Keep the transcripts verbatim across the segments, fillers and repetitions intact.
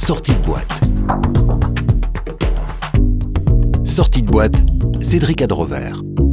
Sortie de boîte. Sortie de boîte, Cédric Adrover.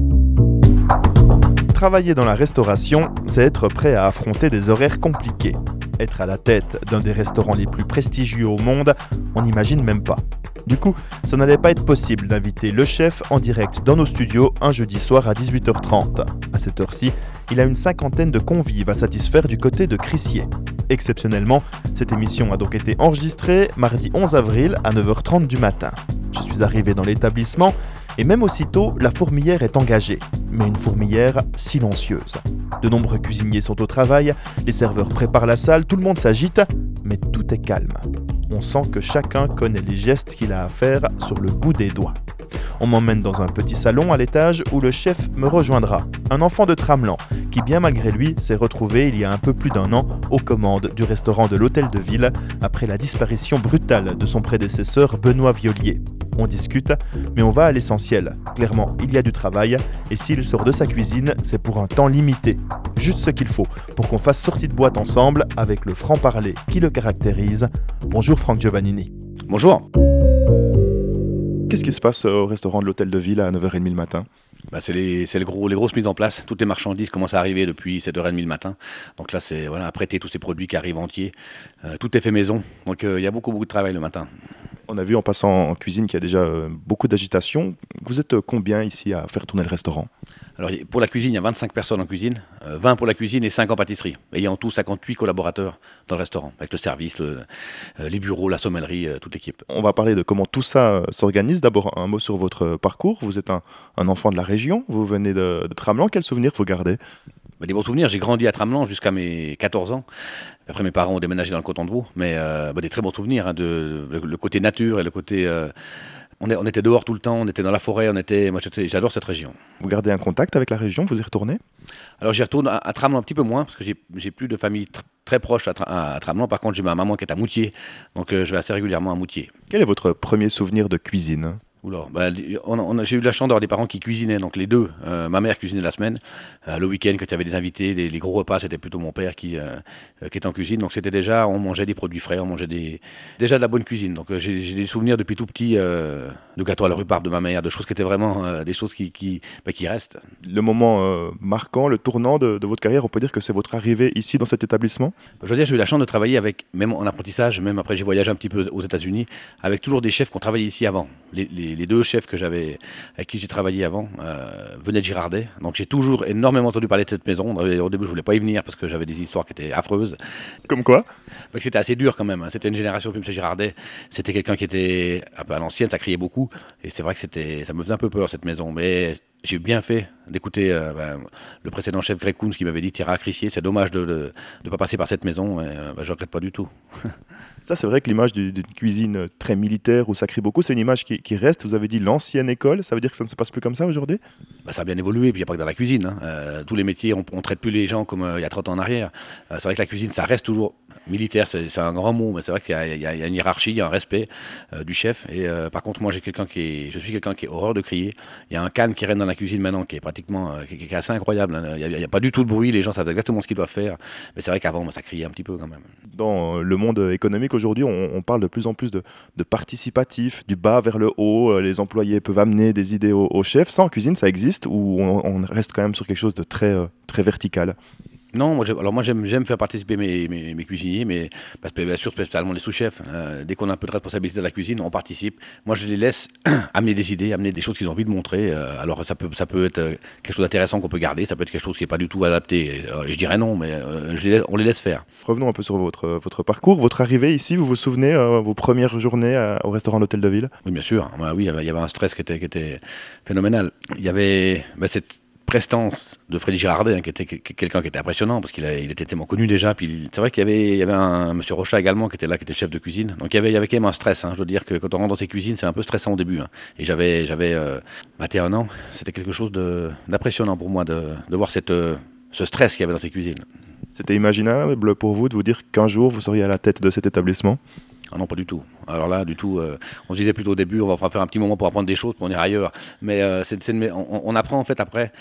Travailler dans la restauration, c'est être prêt à affronter des horaires compliqués. Être à la tête d'un des restaurants les plus prestigieux au monde, on n'imagine même pas. Du coup, ça n'allait pas être possible d'inviter le chef en direct dans nos studios un jeudi soir à dix-huit heures trente. À cette heure-ci, il a une cinquantaine de convives à satisfaire du côté de Crissier. Exceptionnellement, cette émission a donc été enregistrée mardi onze avril à neuf heures trente du matin. Je suis arrivé dans l'établissement et même aussitôt, la fourmilière est engagée. Mais une fourmilière silencieuse. De nombreux cuisiniers sont au travail, les serveurs préparent la salle, tout le monde s'agite, mais tout est calme. On sent que chacun connaît les gestes qu'il a à faire sur le bout des doigts. On m'emmène dans un petit salon à l'étage où le chef me rejoindra. Un enfant de Tramelan qui, bien malgré lui, s'est retrouvé il y a un peu plus d'un an aux commandes du restaurant de l'Hôtel de Ville après la disparition brutale de son prédécesseur Benoît Viollier. On discute, mais on va à l'essentiel. Clairement, il y a du travail, et s'il sort de sa cuisine, c'est pour un temps limité. Juste ce qu'il faut pour qu'on fasse sortie de boîte ensemble avec le franc-parler qui le caractérise. Bonjour Franck Giovannini. Bonjour. Qu'est-ce qui se passe au restaurant de l'Hôtel de Ville à neuf heures trente le matin ? Bah c'est les, c'est le gros, les grosses mises en place. Toutes les marchandises commencent à arriver depuis sept heures trente le matin. Donc là, c'est voilà, apprêter tous ces produits qui arrivent entiers. Euh, tout est fait maison. Donc il euh, y a beaucoup, beaucoup de travail le matin. On a vu en passant en cuisine qu'il y a déjà euh, beaucoup d'agitation. Vous êtes combien ici à faire tourner le restaurant ? Alors pour la cuisine, il y a vingt-cinq personnes en cuisine, euh, vingt pour la cuisine et cinq en pâtisserie. Et il y a en tout cinquante-huit collaborateurs dans le restaurant, avec le service, le, euh, les bureaux, la sommellerie, euh, toute l'équipe. On va parler de comment tout ça euh, s'organise. D'abord, un mot sur votre parcours. Vous êtes un, un enfant de la région, vous venez de, de Tramelan. Quels souvenirs vous gardez ? Bah, des bons souvenirs, j'ai grandi à Tramelan jusqu'à mes quatorze ans. Après, mes parents ont déménagé dans le canton de Vaud, mais euh, bah, des très bons souvenirs, hein, de, le, le côté nature et le côté... Euh, on, est, on était dehors tout le temps, on était dans la forêt, on était, moi j'adore cette région. Vous gardez un contact avec la région, vous y retournez ? Alors j'y retourne à, à Tramelan un petit peu moins, parce que j'ai, j'ai plus de famille tr- très proche à, Tra- à, à Tramelan. Par contre, j'ai ma maman qui est à Moutier, donc euh, je vais assez régulièrement à Moutier. Quel est votre premier souvenir de cuisine ? Oula, bah, on, on, j'ai eu la chance d'avoir des parents qui cuisinaient, donc les deux. Euh, ma mère cuisinait la semaine, euh, le week-end quand il y avait des invités, les, les gros repas, c'était plutôt mon père qui, euh, qui était en cuisine. Donc c'était déjà, on mangeait des produits frais, on mangeait des, déjà de la bonne cuisine. Donc euh, j'ai, j'ai des souvenirs depuis tout petit euh, de gâteaux à la rhubarbe de ma mère, de choses qui étaient vraiment euh, des choses qui, qui, bah, qui restent. Le moment euh, marquant, le tournant de, de votre carrière, on peut dire que c'est votre arrivée ici dans cet établissement ? Je veux dire, j'ai eu la chance de travailler avec, même en apprentissage, même après j'ai voyagé un petit peu aux États-Unis, avec toujours des chefs qui ont travaillé ici avant. Les, les, les deux chefs que j'avais avec qui j'ai travaillé avant, euh, venait de Girardet. Donc j'ai toujours énormément entendu parler de cette maison. Au début, je voulais pas y venir parce que j'avais des histoires qui étaient affreuses. Comme quoi ? Donc, c'était assez dur quand même. Hein. C'était une génération, puis M. Girardet, c'était quelqu'un qui était un peu à l'ancienne, ça criait beaucoup. Et c'est vrai que c'était, ça me faisait un peu peur, cette maison. Mais j'ai bien fait d'écouter euh, ben, le précédent chef Greg Koons qui m'avait dit « T'iras à Crissier, c'est dommage de ne pas passer par cette maison. » Et euh, ben, je ne regrette pas du tout. Ça, c'est vrai que l'image d'une cuisine très militaire où ça crie beaucoup, c'est une image qui, qui reste. Vous avez dit l'ancienne école, ça veut dire que ça ne se passe plus comme ça aujourd'hui ? Bah, ça a bien évolué, puis il n'y a pas que dans la cuisine. Hein. Euh, tous les métiers, on ne traite plus les gens comme euh, il y a trente ans en arrière. Euh, c'est vrai que la cuisine, ça reste toujours militaire, c'est, c'est un grand mot, mais c'est vrai qu'il y a, il y a, il y a une hiérarchie, il y a un respect euh, du chef. Et euh, par contre, moi, j'ai quelqu'un qui est, je suis quelqu'un qui est horreur de crier. Il y a un calme qui règne dans la cuisine maintenant, qui est pratiquement, euh, qui, qui est assez incroyable. Hein. Il n'y a, a pas du tout de bruit, les gens savent exactement ce qu'ils doivent faire. Mais c'est vrai qu'avant, bah, ça criait un petit peu quand même. Dans le monde économique aujourd'hui, on, on parle de plus en plus de, de participatif, du bas vers le haut. Les employés peuvent amener des idées au, au chef. Ça, en cuisine, ça existe ou on, on reste quand même sur quelque chose de très, euh, très vertical ? Non, moi, alors moi j'aime, j'aime faire participer mes, mes, mes cuisiniers, mais parce que bien sûr spécialement les sous-chefs. Euh, dès qu'on a un peu de responsabilité de la cuisine, on participe. Moi je les laisse amener des idées, amener des choses qu'ils ont envie de montrer. Euh, alors ça peut, ça peut être quelque chose d'intéressant qu'on peut garder, ça peut être quelque chose qui n'est pas du tout adapté. Euh, je dirais non, mais euh, je les, on les laisse faire. Revenons un peu sur votre, votre parcours, votre arrivée ici. Vous vous souvenez euh, vos premières journées à, au restaurant L'Hôtel de Ville ? Oui, bien sûr. Bah, oui, il y, avait, il y avait un stress qui était, qui était phénoménal. Il y avait bah, cette prestance de Freddy Girardet, hein, qui était quelqu'un qui était impressionnant parce qu'il a, il était tellement connu déjà. Puis il, c'est vrai qu'il y avait, il y avait un monsieur Rochat également qui était là, qui était chef de cuisine. Donc il y avait, il y avait quand même un stress. Hein. Je veux dire que quand on rentre dans ces cuisines, c'est un peu stressant au début. Hein. Et j'avais, j'avais euh, vingt et un ans. C'était quelque chose de, d'impressionnant pour moi de, de voir cette, euh, ce stress qu'il y avait dans ces cuisines. C'était imaginable pour vous de vous dire qu'un jour vous seriez à la tête de cet établissement ? Ah non, pas du tout. Alors là, du tout, euh, on se disait plutôt au début, on va faire un petit moment pour apprendre des choses, pour en ir ailleurs. Mais euh, c'est, c'est, on, on apprend en fait après.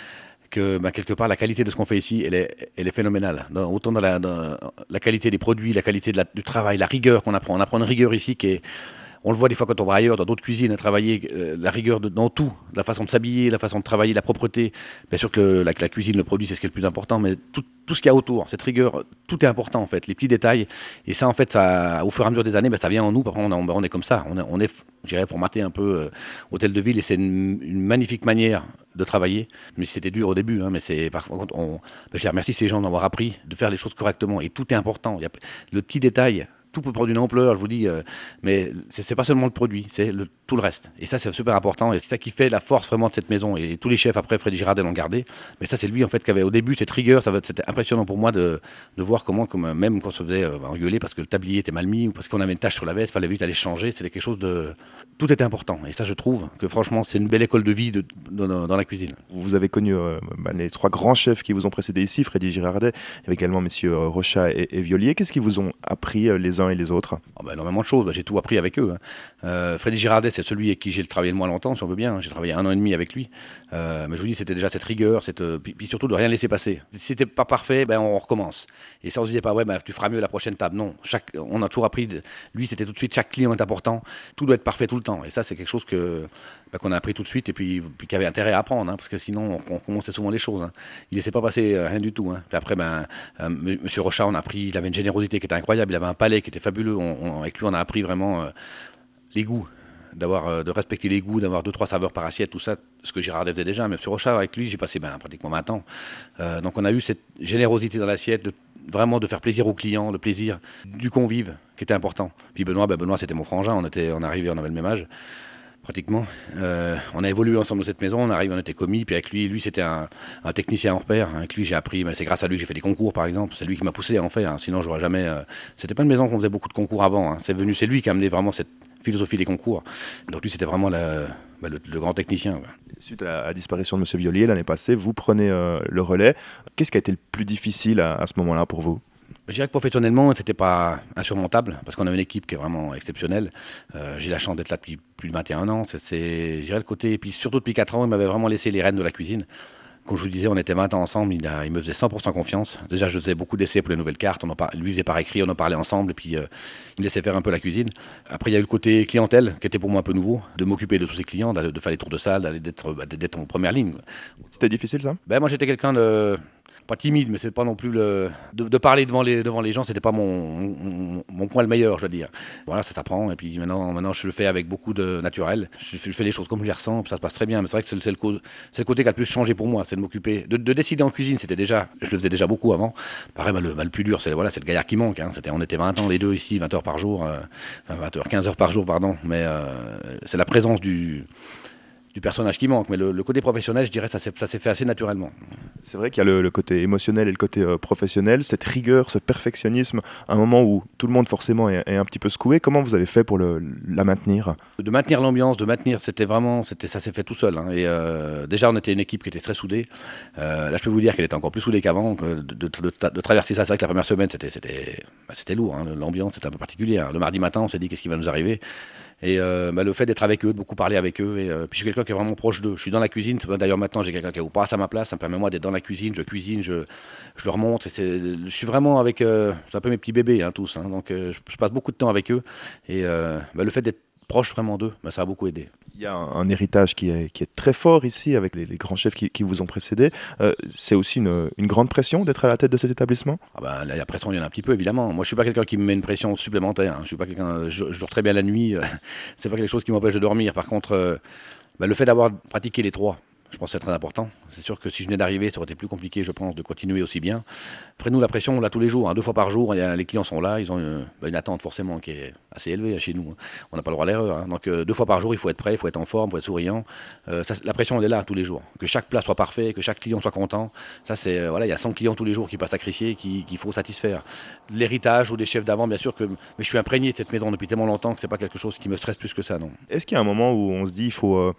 que bah, quelque part la qualité de ce qu'on fait ici, elle est, elle est phénoménale. Dans, autant dans la, dans la qualité des produits, la qualité de la, du travail, la rigueur qu'on apprend. On apprend une rigueur ici qui est... On le voit des fois quand on va ailleurs, dans d'autres cuisines, à travailler euh, la rigueur de, dans tout, la façon de s'habiller, la façon de travailler, la propreté. Bien sûr que le, la, la cuisine, le produit, c'est ce qui est le plus important, mais tout, tout ce qu'il y a autour, cette rigueur, tout est important en fait, les petits détails. Et ça, en fait, ça, au fur et à mesure des années, ben, ça vient en nous. Après, on, on, on est comme ça, on est, on est je dirais, formaté un peu euh, hôtel de ville, et c'est une, une magnifique manière de travailler. Mais c'était dur au début, hein, mais c'est par contre, on, ben, je les remercie ces gens d'avoir appris de faire les choses correctement. Et tout est important. Il y a, le petit détail. Tout peut prendre une ampleur, je vous dis, euh, mais c'est, c'est pas seulement le produit, c'est le, tout le reste. Et ça, c'est super important, et c'est ça qui fait la force vraiment de cette maison. Et tous les chefs, après, Freddy Girardet l'ont gardé. Mais ça, c'est lui, en fait, qui avait au début cette rigueur. Ça, c'était impressionnant pour moi de, de voir comment, comme, même quand on se faisait euh, engueuler parce que le tablier était mal mis ou parce qu'on avait une tache sur la veste, il fallait vite aller changer. C'était quelque chose de... Tout était important. Et ça, je trouve que franchement, c'est une belle école de vie de, de, de, dans la cuisine. Vous avez connu euh, bah, les trois grands chefs qui vous ont précédé ici, Freddy Girardet, il y avait également messieurs euh, Rochat et, et Violier. Qu'est-ce qu'ils vous ont appris euh, les uns et les autres? Oh bah, énormément de choses, bah, j'ai tout appris avec eux. Hein. Euh, Freddy Girardet, c'est celui avec qui j'ai travaillé le moins longtemps, si on veut bien. Hein. J'ai travaillé un an et demi avec lui. Euh, mais je vous dis, c'était déjà cette rigueur, cette, euh, puis, puis surtout de rien laisser passer. Si c'était pas parfait, ben, on recommence. Et ça, on se disait pas, ouais, ben, tu feras mieux la prochaine table. Non, chaque, on a toujours appris. De, lui, c'était tout de suite, chaque client est important. Tout doit être parfait tout le temps. Et ça, c'est quelque chose que, ben, qu'on a appris tout de suite et puis, puis qui avait intérêt à apprendre, hein, parce que sinon, on, on commençait souvent les choses. Hein. Il ne laissait pas passer euh, rien du tout. Hein. Puis après, ben, euh, monsieur Rochat, on a appris, il avait une générosité qui était incroyable. Il avait un palais qui était fabuleux. On, on, avec lui, on a appris vraiment euh, les goûts. D'avoir, euh, de respecter les goûts, d'avoir deux, trois saveurs par assiette, tout ça, ce que Girardet faisait déjà. Mais M. Rochat, avec lui, j'ai passé ben, pratiquement vingt ans. Euh, donc on a eu cette générosité dans l'assiette, de, vraiment de faire plaisir aux clients, le plaisir du convive, qui était important. Puis Benoît, ben Benoît c'était mon frangin, on était, on arrivait, on avait le même âge, pratiquement. Euh, on a évolué ensemble dans cette maison, on arrive, on était commis, puis avec lui, lui c'était un, un technicien hors pair. Avec lui, j'ai appris, ben, c'est grâce à lui que j'ai fait des concours, par exemple. C'est lui qui m'a poussé à en faire, hein. Sinon j'aurais jamais... Euh, c'était pas une maison qu'on faisait beaucoup de concours avant, hein. C'est venu, c'est lui qui a amené vraiment cette philosophie des concours. Donc lui, c'était vraiment la, bah, le, le grand technicien. Ouais. Suite à la disparition de M. Violier l'année passée, vous prenez euh, le relais. Qu'est-ce qui a été le plus difficile à, à ce moment-là pour vous? Je dirais que professionnellement, c'était pas insurmontable, parce qu'on avait une équipe qui est vraiment exceptionnelle. Euh, j'ai la chance d'être là depuis plus de vingt et un ans. C'est, c'est, je dirais le côté, et puis surtout depuis quatre ans, il m'avait vraiment laissé les rênes de la cuisine. Comme je vous disais, on était vingt ans ensemble, il, a, il me faisait cent pour cent confiance. Déjà, je faisais beaucoup d'essais pour les nouvelles cartes, on en par... lui faisait par écrit, on en parlait ensemble, et puis euh, il me laissait faire un peu la cuisine. Après, il y a eu le côté clientèle, qui était pour moi un peu nouveau, de m'occuper de tous ces clients, de, de faire les tours de salle, d'être, d'être en première ligne. C'était difficile, ça? Ben, moi, j'étais quelqu'un de... pas timide, mais c'est pas non plus le... De, de parler devant les, devant les gens, c'était pas mon, mon, mon point le meilleur, je veux dire. Voilà, ça s'apprend, et puis maintenant, maintenant je le fais avec beaucoup de naturel. Je, je fais les choses comme je les ressens, puis ça se passe très bien, mais c'est vrai que c'est, c'est, le, co- c'est le côté qui a le plus changé pour moi, c'est de m'occuper, de, de décider en cuisine, c'était déjà, je le faisais déjà beaucoup avant. Pareil, bah, le, bah, le plus dur, c'est, voilà, c'est le gaillard qui manque, hein. C'était, on était vingt ans les deux ici, vingt heures par jour, euh, enfin vingt heures, quinze heures par jour, pardon, mais euh, c'est la présence du... du personnage qui manque, mais le, le côté professionnel, je dirais, ça s'est, ça s'est fait assez naturellement. C'est vrai qu'il y a le, le côté émotionnel et le côté euh, professionnel, cette rigueur, ce perfectionnisme, un moment où tout le monde forcément est, est un petit peu secoué. Comment vous avez fait pour le, la maintenir? De maintenir l'ambiance, de maintenir, c'était vraiment, c'était, ça s'est fait tout seul. Hein. Et euh, déjà, on était une équipe qui était très soudée. Euh, là, je peux vous dire qu'elle était encore plus soudée qu'avant. Que de, de, de, de traverser ça, c'est vrai que la première semaine, c'était, c'était, bah, c'était lourd. Hein. L'ambiance était un peu particulière. Le mardi matin, on s'est dit qu'est-ce qui va nous arriver. Et euh, bah, le fait d'être avec eux, de beaucoup parler avec eux, et euh, puis je suis quelqu'un qui est vraiment proche d'eux. Je suis dans la cuisine, d'ailleurs maintenant j'ai quelqu'un qui vous passe à ma place, ça me permet moi d'être dans la cuisine, je cuisine, je, je leur montre. Et c'est, je suis vraiment avec, euh, c'est un peu mes petits bébés hein, tous, hein, donc euh, je, je passe beaucoup de temps avec eux. Et euh, bah, le fait d'être proche vraiment d'eux, bah, ça a beaucoup aidé. Il y a un, un héritage qui est, qui est très fort ici avec les, les grands chefs qui, qui vous ont précédé. Euh, c'est aussi une, une grande pression d'être à la tête de cet établissement? Ah bah, la pression, il y en a un petit peu évidemment. Moi je suis pas quelqu'un qui me met une pression supplémentaire. Hein. Je suis pas quelqu'un, je, je dors très bien la nuit. C'est pas quelque chose qui m'empêche de dormir. Par contre, euh, bah, le fait d'avoir pratiqué les trois, je pense que c'est très important. C'est sûr que si je venais d'arriver, ça aurait été plus compliqué, je pense, de continuer aussi bien. Après nous, la pression, on l'a tous les jours, hein, deux fois par jour. Y a, les clients sont là, ils ont une, bah, une attente forcément qui est assez élevée hein, chez nous. Hein. On n'a pas le droit à l'erreur. Hein. Donc euh, deux fois par jour, il faut être prêt, il faut être en forme, il faut être souriant. Euh, ça, la pression, elle est là tous les jours. Que chaque plat soit parfait, que chaque client soit content. Ça, c'est euh, voilà, il y a cent clients tous les jours qui passent à Crissier, qui, qu'il faut satisfaire. L'héritage ou des chefs d'avant, bien sûr que, mais je suis imprégné de cette maison depuis tellement longtemps que c'est pas quelque chose qui me stresse plus que ça, non. Est-ce qu'il y a un moment où on se dit, il faut euh...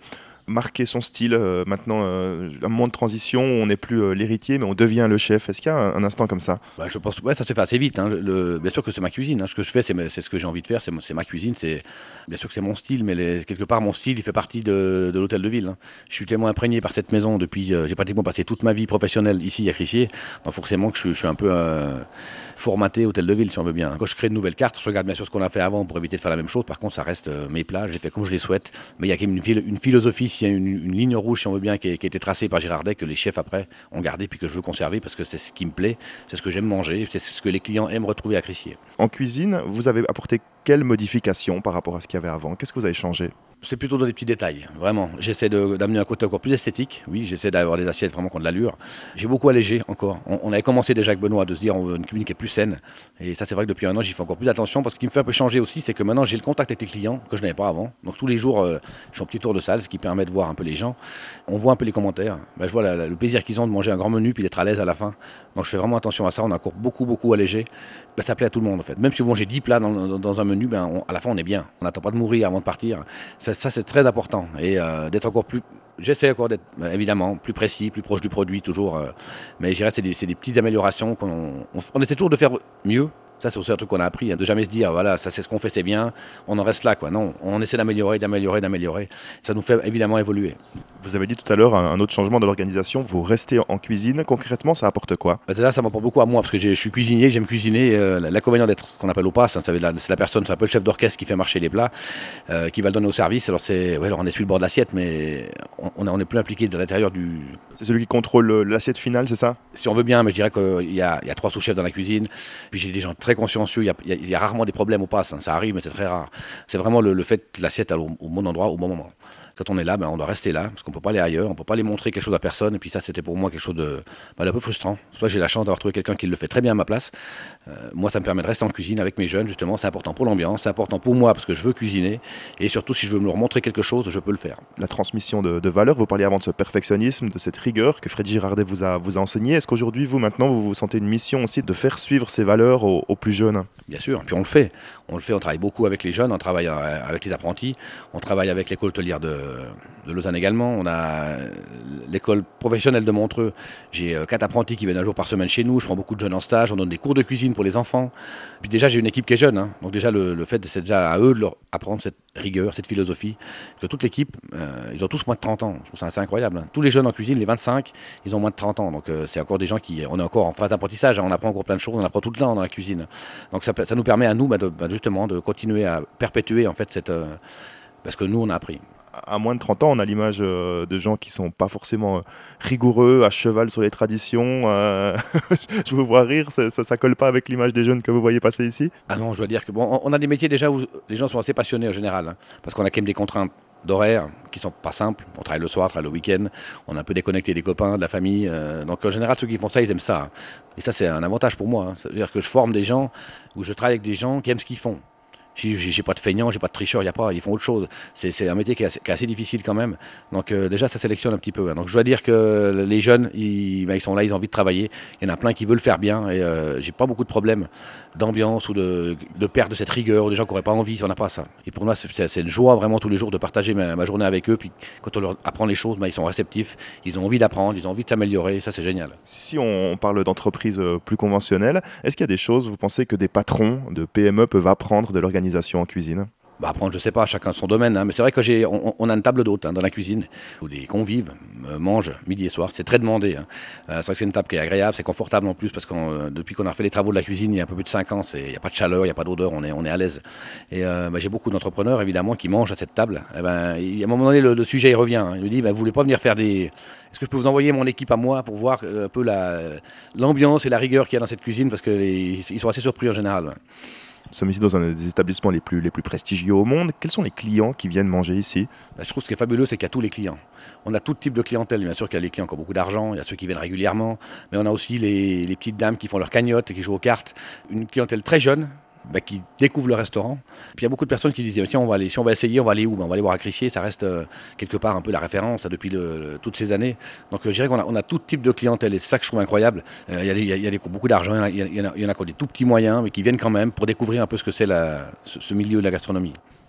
marquer son style euh, maintenant, euh, un moment de transition où on n'est plus euh, l'héritier, mais on devient le chef. Est-ce qu'il y a un, un instant comme ça? Bah, je pense, ouais, ça se fait assez vite. Hein. Le, bien sûr que c'est ma cuisine. Hein. Ce que je fais, c'est, c'est ce que j'ai envie de faire. C'est, c'est ma cuisine. C'est, bien sûr que c'est mon style, mais les, quelque part, mon style, il fait partie de, de l'hôtel de ville. Hein. Je suis tellement imprégné par cette maison depuis. Euh, j'ai pratiquement passé toute ma vie professionnelle ici à Crissier. Donc forcément que je, je suis un peu euh, formaté hôtel de ville, si on veut bien. Quand je crée de nouvelles cartes, je regarde bien sûr ce qu'on a fait avant pour éviter de faire la même chose. Par contre, ça reste euh, mes plats. Je les fais comme je les souhaite. Mais il y a quand même une, une philosophie, s'il y a une, une ligne rouge, si on veut bien, qui, est, qui a été tracée par Girardet, que les chefs après ont gardé, puis que je veux conserver parce que c'est ce qui me plaît, c'est ce que j'aime manger, c'est ce que les clients aiment retrouver à Crissier. En cuisine, vous avez apporté quelles modifications par rapport à ce qu'il y avait avant? Qu'est-ce que vous avez changé? C'est plutôt dans des petits détails, vraiment. J'essaie de, d'amener un côté encore plus esthétique. Oui, j'essaie d'avoir des assiettes vraiment qui ont de l'allure. J'ai beaucoup allégé encore. On, on avait commencé déjà avec Benoît de se dire on veut une cuisine qui est plus saine. Et ça, c'est vrai que depuis un an, j'y fais encore plus attention. Parce que ce qui me fait un peu changer aussi, c'est que maintenant, j'ai le contact avec les clients que je n'avais pas avant. Donc tous les jours, euh, je fais un petit tour de salle, ce qui permet de voir un peu les gens. On voit un peu les commentaires. Ben, je vois la, la, le plaisir qu'ils ont de manger un grand menu puis d'être à l'aise à la fin. Donc je fais vraiment attention à ça. On a encore beaucoup, beaucoup allégé. Ben, ça plaît à tout le monde en fait. Même si vous mangez dix plats dans, dans, dans un menu, ben, on, à la fin, on est bien. On n'attend pas de mourir avant de partir. Ça, ça c'est très important. Et euh, d'être encore plus, j'essaie encore d'être euh, évidemment plus précis, plus proche du produit toujours, euh, mais je dirais que c'est des, c'est des petites améliorations qu'on on, on essaie toujours de faire mieux. Ça, c'est aussi un truc qu'on a appris, hein, de jamais se dire, voilà, ça c'est ce qu'on fait, c'est bien, on en reste là, quoi. Non, on essaie d'améliorer, d'améliorer, d'améliorer. Ça nous fait évidemment évoluer. Vous avez dit tout à l'heure un autre changement de l'organisation, vous restez en cuisine. Concrètement, ça apporte quoi? Bah, là, ça m'apporte beaucoup à moi, parce que je suis cuisinier, j'aime cuisiner. Euh, l'inconvénient d'être ce qu'on appelle au pass, hein, c'est, la, c'est la personne, c'est un peu le chef d'orchestre qui fait marcher les plats, euh, qui va le donner au service. Alors, c'est, ouais, alors on essuie le bord de l'assiette, mais on, on est plus impliqué de l'intérieur du... C'est celui qui contrôle l'assiette finale, c'est ça? Si on veut bien, mais je dirais qu'il y a, il y a trois sous-chefs dans la cuisine, puis j'ai des gens très consciencieux, il y a, il y a, il y a rarement des problèmes au pass, hein. Ça arrive, mais c'est très rare. C'est vraiment le, le fait que l'assiette est au, au bon endroit, au bon moment. Quand on est là, ben, on doit rester là, parce qu'on ne peut pas aller ailleurs, on ne peut pas aller montrer quelque chose à personne, et puis ça, c'était pour moi quelque chose de, ben, d'un peu frustrant. Soit j'ai la chance d'avoir trouvé quelqu'un qui le fait très bien à ma place. Euh, moi, ça me permet de rester en cuisine avec mes jeunes, justement, c'est important pour l'ambiance, c'est important pour moi, parce que je veux cuisiner, et surtout, si je veux me leur montrer quelque chose, je peux le faire. La transmission de, de valeurs, vous parliez avant de ce perfectionnisme, de cette rigueur que Fred Girardet vous a, vous a enseigné. Est-ce qu'aujourd'hui, vous, maintenant, vous vous sentez une mission aussi de faire suivre ces valeurs aux, aux plus jeunes? Bien sûr, puis on le fait. On le fait, on travaille beaucoup avec les jeunes, on travaille avec les apprentis, on travaille avec l'école hôtelière de, de Lausanne également. On a l'école professionnelle de Montreux. J'ai quatre apprentis qui viennent un jour par semaine chez nous. Je prends beaucoup de jeunes en stage, on donne des cours de cuisine pour les enfants. Puis déjà, j'ai une équipe qui est jeune, hein. Donc déjà, le, le fait, c'est déjà à eux de leur apprendre cette rigueur, cette philosophie. Que toute l'équipe, euh, ils ont tous moins de trente ans. Je trouve ça assez incroyable, hein. Tous les jeunes en cuisine, les vingt-cinq, ils ont moins de trente ans. Donc euh, c'est encore des gens qui, on est encore en phase d'apprentissage, hein. On apprend encore plein de choses, on apprend tout le temps dans la cuisine. Donc ça, ça nous permet à nous, bah, de, bah, justement, de continuer à perpétuer en fait cette, euh, parce que nous, on a appris. À moins de trente ans, on a l'image euh, de gens qui sont pas forcément euh, rigoureux, à cheval sur les traditions. Euh, je vous vois rire, ça, ça, ça colle pas avec l'image des jeunes que vous voyez passer ici? Ah non, je dois dire que bon, on a des métiers déjà où les gens sont assez passionnés en général, hein, parce qu'on a quand même des contraintes d'horaire qui sont pas simples. On travaille le soir, on travaille le week-end, on est un peu déconnecté des copains, de la famille. Euh, donc en général, ceux qui font ça, ils aiment ça. Hein. Et ça, c'est un avantage pour moi. Hein. C'est-à-dire que je forme des gens, où je travaille avec des gens qui aiment ce qu'ils font. J'ai, j'ai pas de feignants, j'ai pas de tricheurs, y a pas, ils font autre chose. C'est, c'est un métier qui est, assez, qui est assez difficile quand même. Donc euh, déjà, ça sélectionne un petit peu. Hein. Donc je dois dire que les jeunes, ils, ben, ils sont là, ils ont envie de travailler. Il y en a plein qui veulent faire bien et euh, j'ai pas beaucoup de problèmes d'ambiance ou de, de perte de cette rigueur, des gens qui n'auraient pas envie, on n'a pas ça. Et pour moi, c'est, c'est une joie vraiment tous les jours de partager ma, ma journée avec eux. Puis quand on leur apprend les choses, ben, ils sont réceptifs, ils ont envie d'apprendre, ils ont envie de s'améliorer. Ça, c'est génial. Si on parle d'entreprises plus conventionnelles, est-ce qu'il y a des choses, vous pensez, que des patrons de P M E peuvent apprendre de l'organisation en cuisine? Bah apprendre, je sais pas, chacun son domaine, hein, mais c'est vrai que j'ai, on, on a une table d'hôte, hein, dans la cuisine où les convives euh, mangent midi et soir. C'est très demandé, hein. Euh, c'est vrai que c'est une table qui est agréable, c'est confortable en plus parce que euh, depuis qu'on a fait les travaux de la cuisine il y a un peu plus de cinq ans, il n'y a pas de chaleur, il n'y a pas d'odeur, on est, on est à l'aise. Et euh, bah, j'ai beaucoup d'entrepreneurs évidemment qui mangent à cette table. Et ben, il, à un moment donné, le, le sujet il revient. Hein. Il me dit, bah, vous voulez pas venir faire des... Est-ce que je peux vous envoyer mon équipe à moi pour voir un peu la, l'ambiance et la rigueur qu'il y a dans cette cuisine parce qu'ils sont assez surpris en général. Ouais. Nous sommes ici dans un des établissements les plus, les plus prestigieux au monde. Quels sont les clients qui viennent manger ici? Bah, je trouve ce qui est fabuleux, c'est qu'il y a tous les clients. On a tout type de clientèle. Bien sûr qu'il y a les clients qui ont beaucoup d'argent, il y a ceux qui viennent régulièrement, mais on a aussi les, les petites dames qui font leur cagnotte et qui jouent aux cartes. Une clientèle très jeune, bah, qui découvrent le restaurant. Puis il y a beaucoup de personnes qui disent si on va aller, si on va essayer, on va aller où? Bah, on va aller voir à Crissier, ça reste euh, quelque part un peu la référence là, depuis le, le, toutes ces années. Donc euh, je dirais qu'on a, on a tout type de clientèle et c'est ça que je trouve incroyable. Euh, il y a des, il y a, il y a des qui ont beaucoup d'argent, il y, a, il, y en a, il y en a qui ont des tout petits moyens, mais qui viennent quand même pour découvrir un peu ce que c'est la, ce, ce milieu de la gastronomie.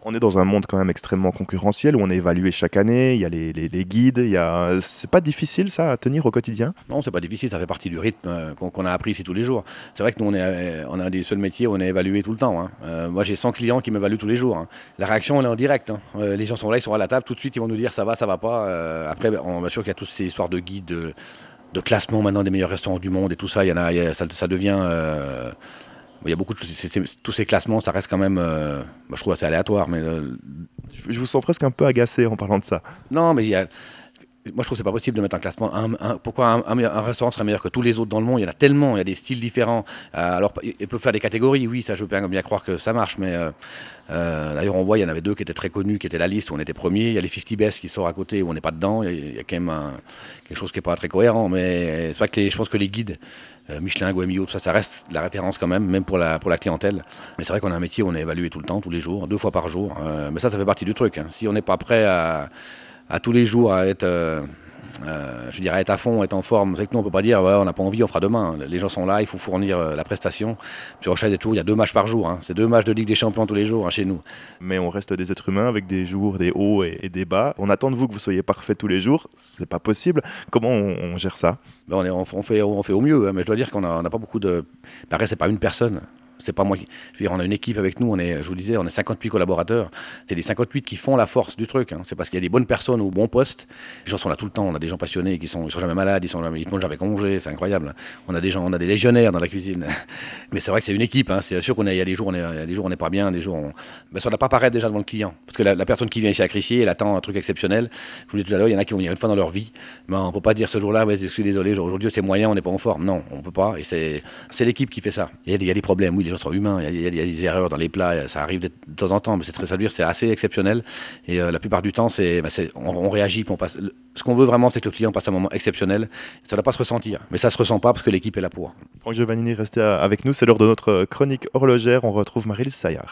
On est dans un monde quand même extrêmement concurrentiel où on est évalué chaque année, il y a les, les, les guides, il y a... c'est pas difficile ça à tenir au quotidien? Non, c'est pas difficile, ça fait partie du rythme euh, qu'on, qu'on a appris ici tous les jours. C'est vrai que nous, on, est, euh, on a un des seuls métiers où on est évalué tout le temps. Hein. Euh, moi, j'ai cent clients qui m'évaluent tous les jours. Hein. La réaction, elle est en direct. Hein. Euh, les gens sont là, ils sont à la table, tout de suite, ils vont nous dire ça va, ça va pas. Euh, après, on va sûr qu'il y a toutes ces histoires de guides, de, de classement maintenant des meilleurs restaurants du monde et tout ça. Il y en a, il y a, ça, ça devient... Euh, il y a beaucoup de c'est, c'est, tous ces classements, ça reste quand même, euh, moi, je trouve assez aléatoire. Mais euh, je vous sens presque un peu agacé en parlant de ça. Non, mais il y a... Moi, je trouve que c'est pas possible de mettre un classement. Un, un, pourquoi un, un, un restaurant serait meilleur que tous les autres dans le monde? Il y en a tellement, il y a des styles différents. Euh, alors, il peut faire des catégories, oui, ça, je veux bien, bien croire que ça marche. Mais euh, euh, d'ailleurs, on voit, il y en avait deux qui étaient très connus, qui étaient la liste où on était premier. Il y a les cinquante best qui sortent à côté où on n'est pas dedans. Il y a, il y a quand même un, quelque chose qui n'est pas très cohérent. Mais c'est vrai que les, je pense que les guides, euh, Michelin, Goemio, tout ça, ça reste la référence quand même, même pour la, pour la clientèle. Mais c'est vrai qu'on a un métier où on est évalué tout le temps, tous les jours, deux fois par jour. Euh, mais ça, ça fait partie du truc. Hein. Si on n'est pas prêt à, à tous les jours à être... Euh, Euh, je dirais être à fond, être en forme. C'est que nous on peut pas dire ouais, on n'a pas envie, on fera demain. Les gens sont là, il faut fournir euh, la prestation. Sur Rochelle, il y a deux matchs par jour. Hein. C'est deux matchs de Ligue des Champions tous les jours hein, chez nous. Mais on reste des êtres humains avec des jours, des hauts et, et des bas. On attend de vous que vous soyez parfait tous les jours. C'est pas possible. Comment on, on gère ça? Ben on, est, on, on, fait, on fait au mieux, hein, mais je dois dire qu'on n'a pas beaucoup de. Pareil, c'est pas une personne. C'est pas moi qui... Je veux dire, on a une équipe avec nous, on est, je vous disais, on est cinquante-huit collaborateurs. C'est les cinquante-huit qui font la force du truc. Hein. C'est parce qu'il y a des bonnes personnes au bon poste. Les gens sont là tout le temps. On a des gens passionnés qui sont, ils sont jamais malades, ils sont jamais, ils ne font jamais congé. C'est incroyable. On a des gens, on a des légionnaires dans la cuisine. Mais c'est vrai que c'est une équipe. Hein. C'est sûr qu'on est, il y a des jours, on est, il y a des jours, on n'est pas bien, des jours, on... ben, ça ne doit pas paraître déjà devant le client. Parce que la, la personne qui vient ici à Crissier, elle attend un truc exceptionnel. Je vous disais tout à l'heure, il y en a qui vont venir une fois dans leur vie. Mais on peut pas dire ce jour-là, ouais, je suis désolé, aujourd'hui c'est moyen, on n'est pas en forme. Non, on peut pas. Et c'est, c'est l'équipe qui fait ça. Il y a des, il y a des problèmes. Oui, les gens sont humains. Il y a, il y a des erreurs dans les plats, ça arrive de temps en temps, mais c'est très ça veut dire c'est assez exceptionnel. Et euh, la plupart du temps, c'est, bah, c'est on, on réagit, puis on passe. Ce qu'on veut vraiment, c'est que le client passe un moment exceptionnel. Ça ne doit pas se ressentir, mais ça se ressent pas parce que l'équipe est là pour. Franck Giovannini, restez avec nous. C'est l'heure de notre chronique horlogère. On retrouve Maryse Saillard.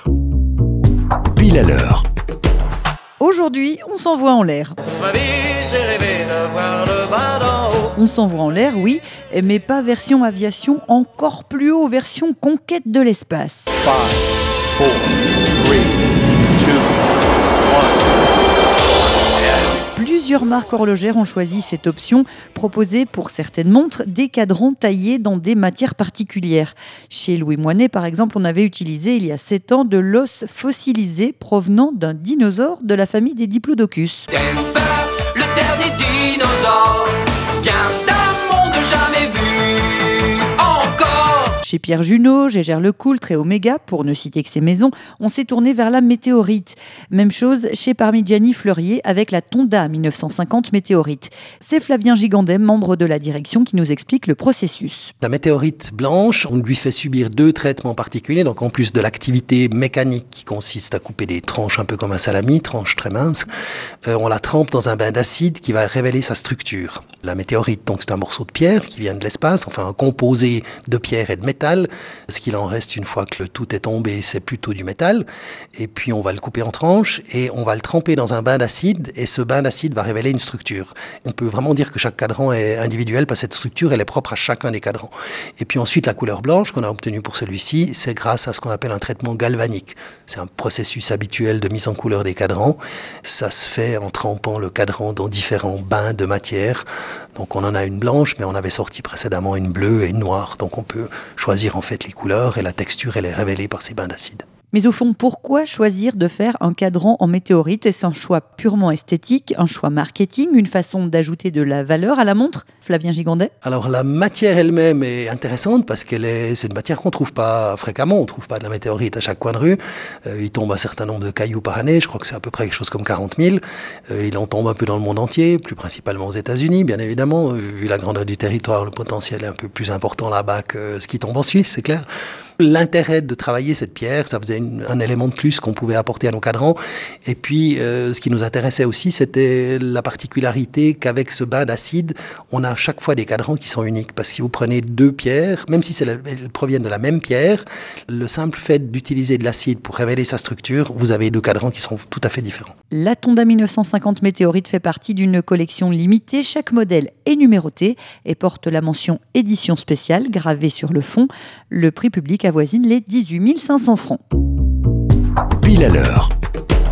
Pile à l'heure. Aujourd'hui, on s'envoie en l'air. Ma vie, j'ai rêvé de voir le bas d'en haut. On s'envoie en l'air, oui, mais pas version aviation, encore plus haut, version conquête de l'espace. five, four, three, two, one. Plusieurs marques horlogères ont choisi cette option, proposée pour certaines montres des cadrans taillés dans des matières particulières. Chez Louis Moinet, par exemple, on avait utilisé il y a sept ans de l'os fossilisé provenant d'un dinosaure de la famille des Diplodocus. Denver, le dernier dinosaure, vient d'un monde jamais vu encore. Chez Pierre Junot, Gégère Lecoultre et Omega, pour ne citer que ces maisons, on s'est tourné vers la météorite. Même chose chez Parmigiani Fleurier avec la Tonda dix-neuf cent cinquante météorite. C'est Flavien Gigandet, membre de la direction, qui nous explique le processus. La météorite blanche, on lui fait subir deux traitements particuliers. Donc en plus de l'activité mécanique qui consiste à couper des tranches un peu comme un salami, tranches très minces, euh, on la trempe dans un bain d'acide qui va révéler sa structure. La météorite, donc c'est un morceau de pierre qui vient de l'espace, enfin un composé de pierre et de métal. Ce qu'il en reste une fois que le tout est tombé, c'est plutôt du métal. Et puis on va le couper en tranches et on va le tremper dans un bain d'acide et ce bain d'acide va révéler une structure. On peut vraiment dire que chaque cadran est individuel parce que cette structure, elle est propre à chacun des cadrans. Et puis ensuite, la couleur blanche qu'on a obtenue pour celui-ci, c'est grâce à ce qu'on appelle un traitement galvanique. C'est un processus habituel de mise en couleur des cadrans. Ça se fait en trempant le cadran dans différents bains de matière. Donc on en a une blanche, mais on avait sorti précédemment une bleue et une noire. Donc on peut choisir en fait les couleurs et la texture, elle est révélée par ces bains d'acide. Mais au fond, pourquoi choisir de faire un cadran en météorite? Est-ce un choix purement esthétique, un choix marketing, une façon d'ajouter de la valeur à la montre? Flavien Gigandet? Alors la matière elle-même est intéressante parce qu'elle est, c'est une matière qu'on ne trouve pas fréquemment. On ne trouve pas de la météorite à chaque coin de rue. Euh, il tombe un certain nombre de cailloux par année. Je crois que c'est à peu près quelque chose comme quarante mille. Euh, il en tombe un peu dans le monde entier, plus principalement aux États-Unis, bien évidemment. Euh, vu la grandeur du territoire, le potentiel est un peu plus important là-bas que ce qui tombe en Suisse, c'est clair. L'intérêt de travailler cette pierre, ça faisait une, un élément de plus qu'on pouvait apporter à nos cadrans. Et puis, euh, ce qui nous intéressait aussi, c'était la particularité qu'avec ce bain d'acide, on a à chaque fois des cadrans qui sont uniques. Parce que si vous prenez deux pierres, même si c'est la, elles proviennent de la même pierre, le simple fait d'utiliser de l'acide pour révéler sa structure, vous avez deux cadrans qui sont tout à fait différents. La Tonda dix-neuf cent cinquante météorite fait partie d'une collection limitée. Chaque modèle est numéroté et porte la mention édition spéciale gravée sur le fond. Le prix public avoisine les dix-huit mille cinq cents francs. Pile à l'heure.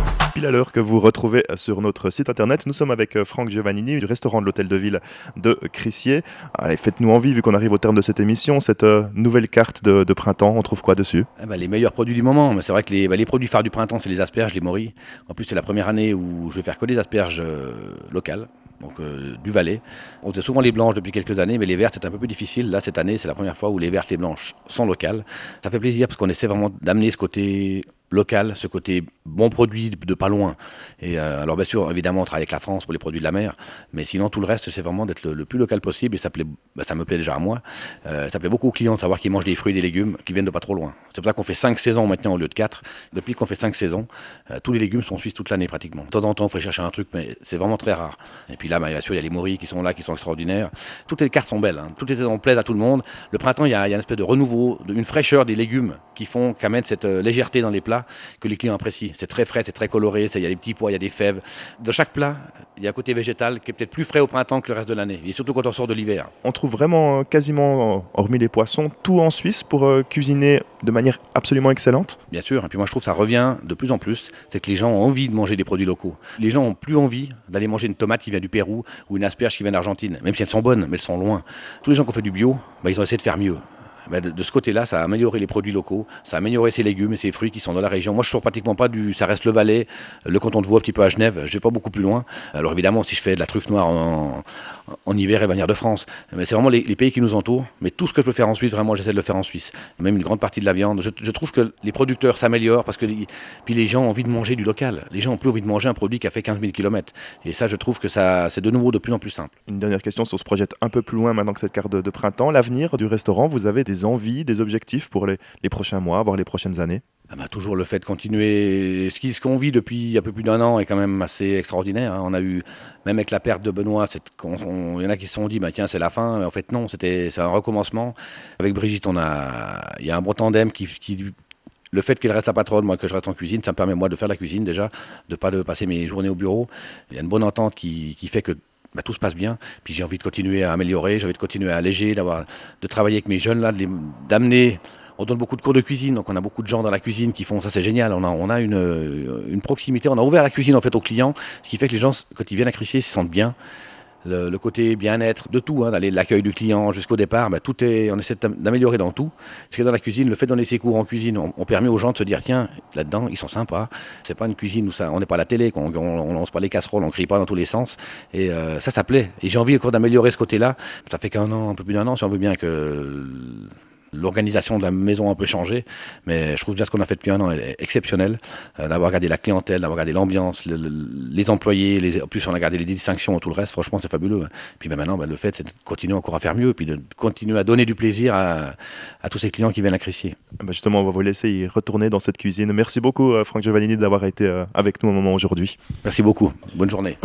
pile à l'heure que vous retrouvez sur notre site internet. Nous sommes avec Franck Giovannini du restaurant de l'Hôtel de Ville de Crissier. Allez, faites-nous envie, vu qu'on arrive au terme de cette émission, cette euh, nouvelle carte de, de printemps, on trouve quoi dessus? Eh ben, les meilleurs produits du moment. C'est vrai que les, ben, les produits phares du printemps, c'est les asperges, les morilles. En plus, c'est la première année où je vais faire que des asperges euh, locales. Donc euh, du Valais. On faisait souvent les blanches depuis quelques années, mais les vertes c'est un peu plus difficile. Là cette année c'est la première fois où les vertes et les blanches sont locales. Ça fait plaisir parce qu'on essaie vraiment d'amener ce côté local, ce côté bon produit de pas loin. Et euh, alors bien sûr évidemment on travaille avec la France pour les produits de la mer, mais sinon tout le reste c'est vraiment d'être le, le plus local possible et ça, plaît, bah, ça me plaît déjà à moi. Euh, ça plaît beaucoup aux clients de savoir qu'ils mangent des fruits et des légumes qui viennent de pas trop loin. C'est pour ça qu'on fait cinq saisons maintenant au lieu de quatre. Depuis qu'on fait cinq saisons, euh, tous les légumes sont suisses toute l'année pratiquement. De temps en temps il faut chercher un truc mais c'est vraiment très rare. Et puis là bah, bien sûr il y a les morilles qui sont là, qui sont extraordinaires. Toutes les cartes sont belles, hein. Toutes les saisons plaisent à tout le monde. Le printemps il y a, il y a une espèce de renouveau, une fraîcheur des légumes qui font qui amènent cette euh, légèreté dans les plats que les clients apprécient. C'est très frais, c'est très coloré, il y a des petits pois, il y a des fèves. Dans chaque plat, il y a un côté végétal qui est peut-être plus frais au printemps que le reste de l'année, et surtout quand on sort de l'hiver. On trouve vraiment quasiment, hormis les poissons, tout en Suisse pour euh, cuisiner de manière absolument excellente. Bien sûr, et puis moi je trouve que ça revient de plus en plus, c'est que les gens ont envie de manger des produits locaux. Les gens ont plus envie d'aller manger une tomate qui vient du Pérou ou une asperge qui vient d'Argentine, même si elles sont bonnes, mais elles sont loin. Tous les gens qui ont fait du bio, bah, ils ont essayé de faire mieux. Ben de, de ce côté-là, ça a amélioré les produits locaux, ça a amélioré ces légumes et ces fruits qui sont dans la région. Moi, je ne sors pratiquement pas du... Ça reste le Valais, le canton de Vaud, un petit peu à Genève, je ne vais pas beaucoup plus loin. Alors évidemment, si je fais de la truffe noire en, en hiver, elle va venir de France. Mais c'est vraiment les, les pays qui nous entourent. Mais tout ce que je peux faire en Suisse, vraiment, j'essaie de le faire en Suisse. Même une grande partie de la viande. Je, je trouve que les producteurs s'améliorent parce que les, puis les gens ont envie de manger du local. Les gens ont plus envie de manger un produit qui a fait quinze mille kilomètres. Et ça, je trouve que ça, c'est de nouveau de plus en plus simple. Une dernière question, si on se projette un peu plus loin maintenant que cette carte de, de printemps. L'avenir du restaurant, vous avez des envies, des objectifs pour les, les prochains mois, voire les prochaines années? Ah bah, toujours le fait de continuer. Ce, qui, ce qu'on vit depuis un peu plus d'un an est quand même assez extraordinaire. Hein. On a eu, même avec la perte de Benoît, il y en a qui se sont dit bah, tiens, c'est la fin. Mais en fait, non, c'était, c'est un recommencement. Avec Brigitte, on a, il y a un bon tandem qui. qui Le fait qu'elle reste la patronne, moi que je reste en cuisine, ça me permet moi de faire la cuisine déjà, de ne pas de passer mes journées au bureau. Il y a une bonne entente qui, qui fait que bah, tout se passe bien. Puis j'ai envie de continuer à améliorer, j'ai envie de continuer à alléger, d'avoir, de travailler avec mes jeunes là, de les, d'amener. On donne beaucoup de cours de cuisine, donc on a beaucoup de gens dans la cuisine qui font ça, c'est génial. On a, on a une, une proximité, on a ouvert la cuisine en fait aux clients, ce qui fait que les gens, quand ils viennent à Crissier, se sentent bien. Le, le côté bien-être de tout, hein, d'aller de l'accueil du client jusqu'au départ, bah, tout est, on essaie d'améliorer dans tout. Parce que dans la cuisine, le fait de donner ses cours en cuisine, on, on permet aux gens de se dire tiens, là-dedans, ils sont sympas. C'est pas une cuisine où ça, on n'est pas à la télé, on, on, on lance pas les casseroles, on crie pas dans tous les sens. Et euh, ça, ça plaît. Et j'ai envie encore d'améliorer ce côté-là. Ça fait qu'un an, un peu plus d'un an, si on veut bien que l'organisation de la maison a un peu changé, mais je trouve déjà ce qu'on a fait depuis un an est exceptionnel, euh, d'avoir gardé la clientèle, d'avoir gardé l'ambiance, le, le, les employés, les, en plus on a gardé les distinctions et tout le reste, franchement c'est fabuleux. Puis ben, maintenant ben, le fait c'est de continuer encore à faire mieux, puis de continuer à donner du plaisir à, à tous ces clients qui viennent à Crissier. Ben justement on va vous laisser y retourner dans cette cuisine. Merci beaucoup euh, Franck Giovannini d'avoir été euh, avec nous un moment aujourd'hui. Merci beaucoup, bonne journée.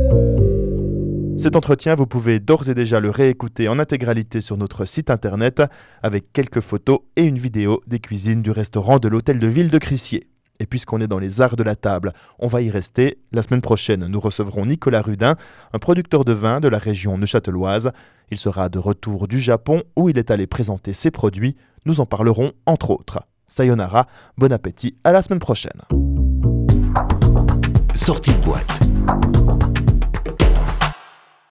Cet entretien, vous pouvez d'ores et déjà le réécouter en intégralité sur notre site internet avec quelques photos et une vidéo des cuisines du restaurant de l'Hôtel de Ville de Crissier. Et puisqu'on est dans les arts de la table, on va y rester. La semaine prochaine, nous recevrons Nicolas Rudin, un producteur de vin de la région neuchâteloise. Il sera de retour du Japon où il est allé présenter ses produits. Nous en parlerons entre autres. Sayonara, bon appétit, à la semaine prochaine. Sortie de boîte.